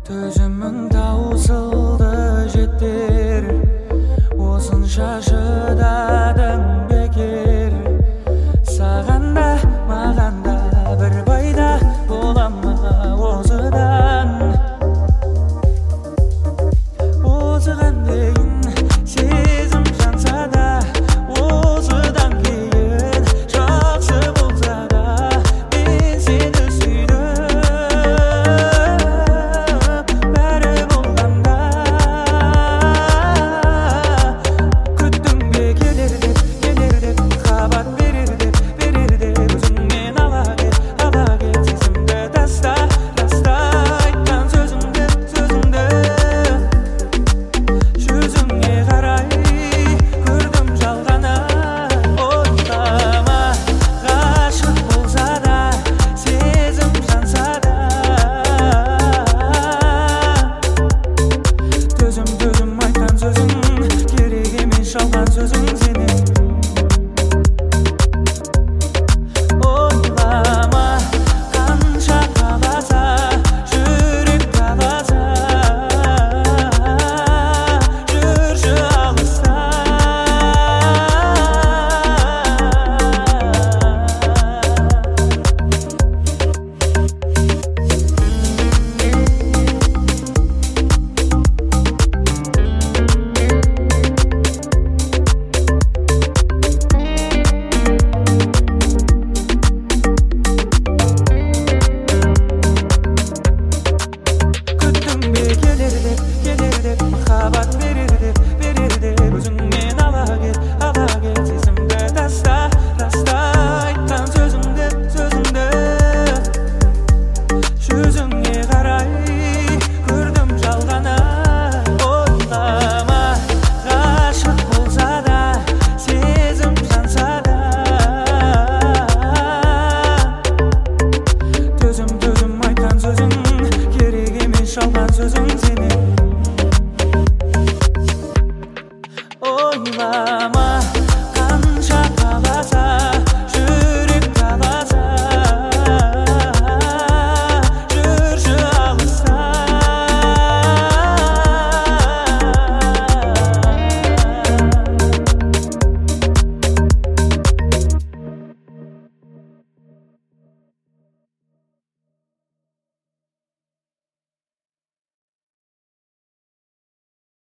Төзімің таусылды жетер, осынша шыдадың бекер. Саған да маған да бір пайда бола ма осыдан? Осыған дейін сезім жанса да, осыдан кейін жақсы болса да, мен сені сүйдім. Бәрі болғанда күттім бе келер деп хабар берер деп өзіңнен ала кет сезімді таста айтқан сөзіңді жүзіңе қарай көрдім жалғаны. Ойлама, ғашық болса да, сезім жанса да, төзім айтқан сөзің керек емес, жалған сөзің сенен. Ойлама, қанша қаласа, жүрек қаласа, жүрші алыста. Күттім бе келер деп